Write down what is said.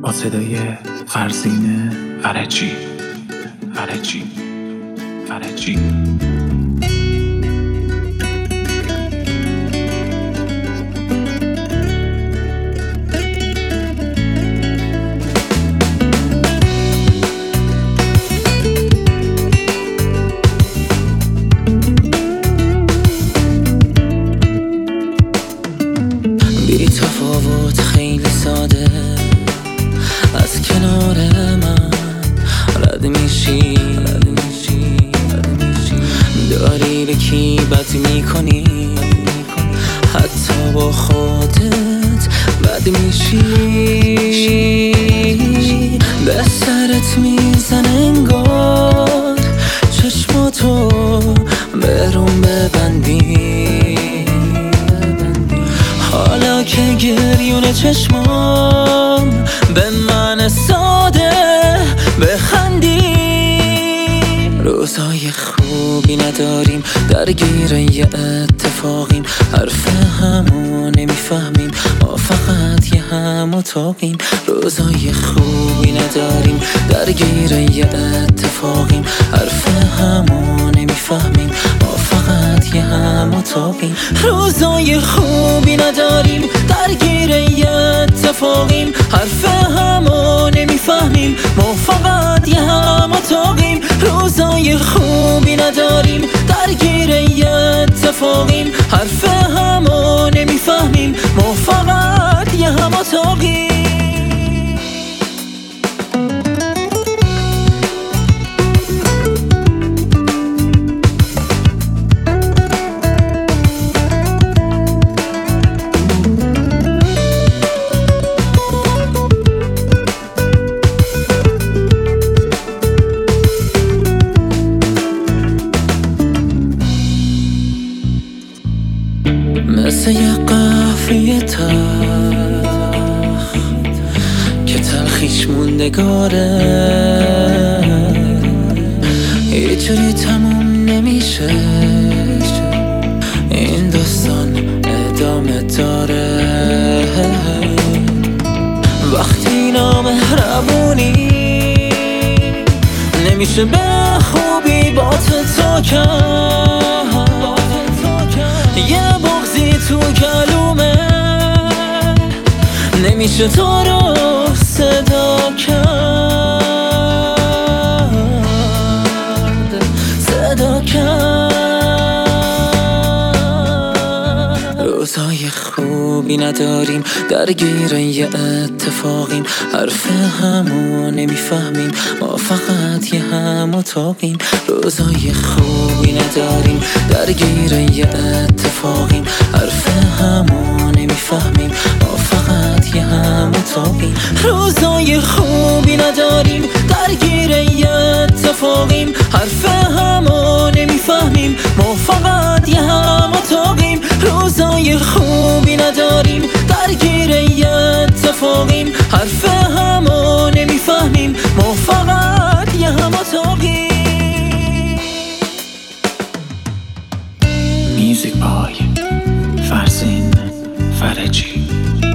با صدای فرزین فرجی. بی تفاوت خیلی ساده از کنار من رد میشی، داری به کی بد میکنی، حتی با خودت بد میشی، به سرت میزن انگار چشماتو برون ببندی، حالا که گریون چشمام به من ساده بخندی. روزای خوبی نداریم، درگیر یه اتفاقیم، حرف همو نمیفهمیم، ما فقط یه هم اتاقیم. روزای خوبی نداریم، درگیر یه اتفاقیم، حرف همو نمیفهمیم، ما فقط یه هم اتاقیم. روزای خوبی نداریم، درگیر یه اتفاقیم، حرف همو نمیفهمیم، ما فقط یه هم اتاقیم. روزای خوبی نداریم، درگیر یه اتفاقیم، حرف همو نمیفهمیم، ما فقط یه هم اتاقیم. مثل یه قهوه تلخ که تلخیش موندگاره، یه جوری تموم نمیشه، این داستان ادامه داره. وقتی نامهربونی نمیشه به خوبی با تو کرد، یه بغضی تو کلومه نمیشه تو رو صدا کرد. روزای خوبی نداریم، درگیر یه اتفاقیم، حرف همو نمیفهمیم، ما فقط یه هم اتاقیم. روزای خوبی نداریم، درگیر یه اتفاقیم، حرف همو نمیفهمیم، ما فقط یه هم اتاقیم. روزای خوبی نداریم، درگیر یه اتفاقیم، حرف همو نمیفهمیم، ما فقط یه هم اتاقیم. روزای خوبی نداریم، درگیر یه اتفاقیم، حرف همو نمیفهمیم، ما فقط یه هم اتاقیم. میوزیک بای فرزین فرجی.